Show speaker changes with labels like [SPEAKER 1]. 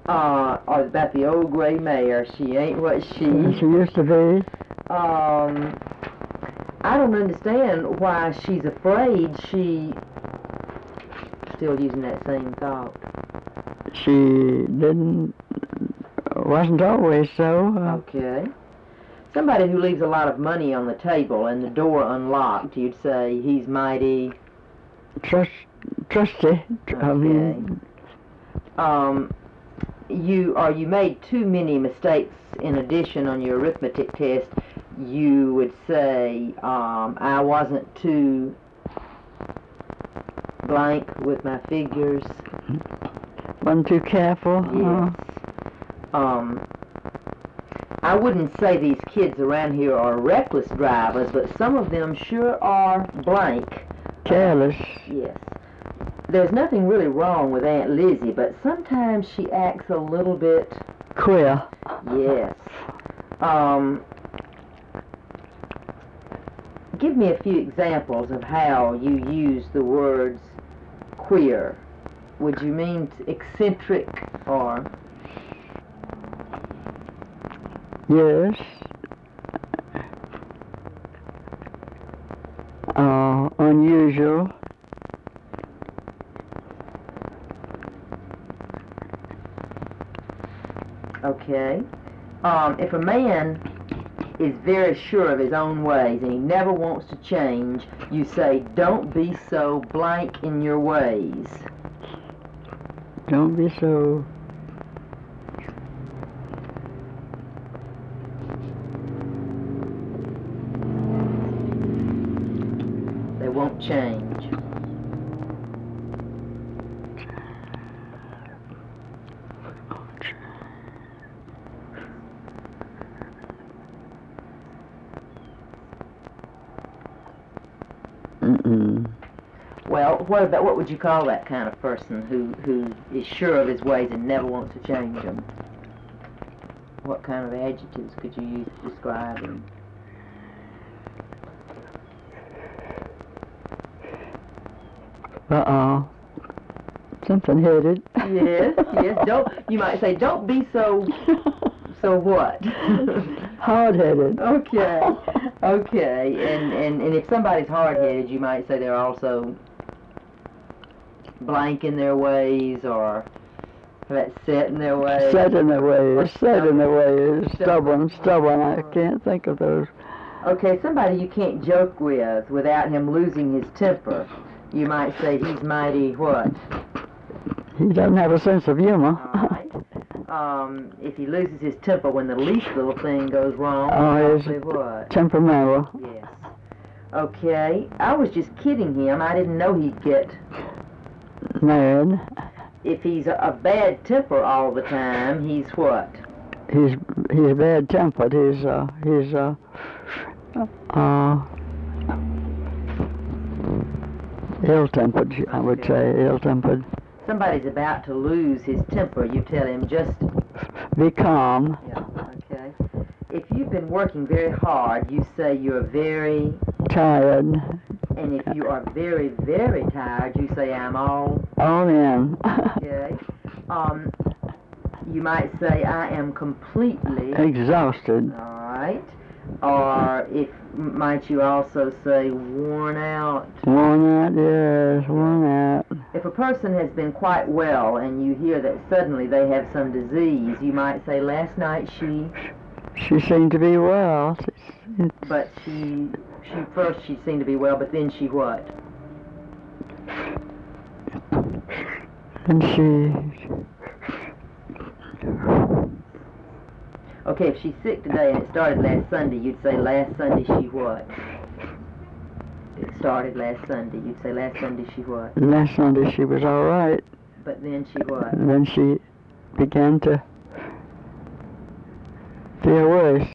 [SPEAKER 1] Or about the old gray mare. She ain't what
[SPEAKER 2] She used to be.
[SPEAKER 1] I don't understand why she's afraid. She still using that same thought.
[SPEAKER 2] She wasn't always so.
[SPEAKER 1] Okay. Somebody who leaves a lot of money on the table and the door unlocked, you'd say he's mighty...
[SPEAKER 2] Trusty.
[SPEAKER 1] Okay. You made too many mistakes in addition on your arithmetic test. You would say, I wasn't too blank with my figures.
[SPEAKER 2] Wasn't too careful.
[SPEAKER 1] Yes. I wouldn't say these kids around here are reckless drivers, but some of them sure are blank.
[SPEAKER 2] Careless.
[SPEAKER 1] Yes. There's nothing really wrong with Aunt Lizzie, but sometimes she acts a little bit...
[SPEAKER 2] Queer.
[SPEAKER 1] Yes. Give me a few examples of how you use the words queer. Would you mean eccentric or...
[SPEAKER 2] Yes. Unusual.
[SPEAKER 1] Okay. If a man is very sure of his own ways and he never wants to change, you say, don't be so blank in your ways.
[SPEAKER 2] Don't be so...
[SPEAKER 1] They won't change. Well, what would you call that kind of person who is sure of his ways and never wants to change them? What kind of adjectives could you use to describe him?
[SPEAKER 2] Something headed.
[SPEAKER 1] Yes. You might say, don't be so what?
[SPEAKER 2] Hard-headed.
[SPEAKER 1] Okay. And if somebody's hard-headed, you might say they're also blank in their ways, or set in their ways.
[SPEAKER 2] Set in their ways. Stubborn. I can't think of those.
[SPEAKER 1] Okay, somebody you can't joke with without him losing his temper. You might say he's mighty what?
[SPEAKER 2] He doesn't have a sense of humor.
[SPEAKER 1] All right. If he loses his temper when the least little thing goes wrong,
[SPEAKER 2] he's
[SPEAKER 1] say what?
[SPEAKER 2] Temperamental.
[SPEAKER 1] Yes. Okay, I was just kidding him. I didn't know he'd get
[SPEAKER 2] mad.
[SPEAKER 1] If he's a bad temper all the time, he's what?
[SPEAKER 2] He's bad-tempered. He's ill-tempered, I would say, ill-tempered.
[SPEAKER 1] Somebody's about to lose his temper. You tell him just...
[SPEAKER 2] Be calm.
[SPEAKER 1] Yeah, okay. If you've been working very hard, you say you're very...
[SPEAKER 2] Tired.
[SPEAKER 1] And if you are very, very tired, you say, I'm all...
[SPEAKER 2] All in.
[SPEAKER 1] Okay. You might say, I am completely...
[SPEAKER 2] Exhausted.
[SPEAKER 1] All right. Or might you also say worn out?
[SPEAKER 2] Worn out, yes, worn out.
[SPEAKER 1] If a person has been quite well and you hear that suddenly they have some disease, you might say last night she
[SPEAKER 2] seemed to be well.
[SPEAKER 1] But she seemed to be well, but then she what?
[SPEAKER 2] And she...
[SPEAKER 1] Okay, if she's sick today and it started last Sunday, you'd say last Sunday she what? It started last Sunday. You'd say last Sunday she what?
[SPEAKER 2] Last Sunday she was all right.
[SPEAKER 1] But then she what?
[SPEAKER 2] And then she began to feel worse.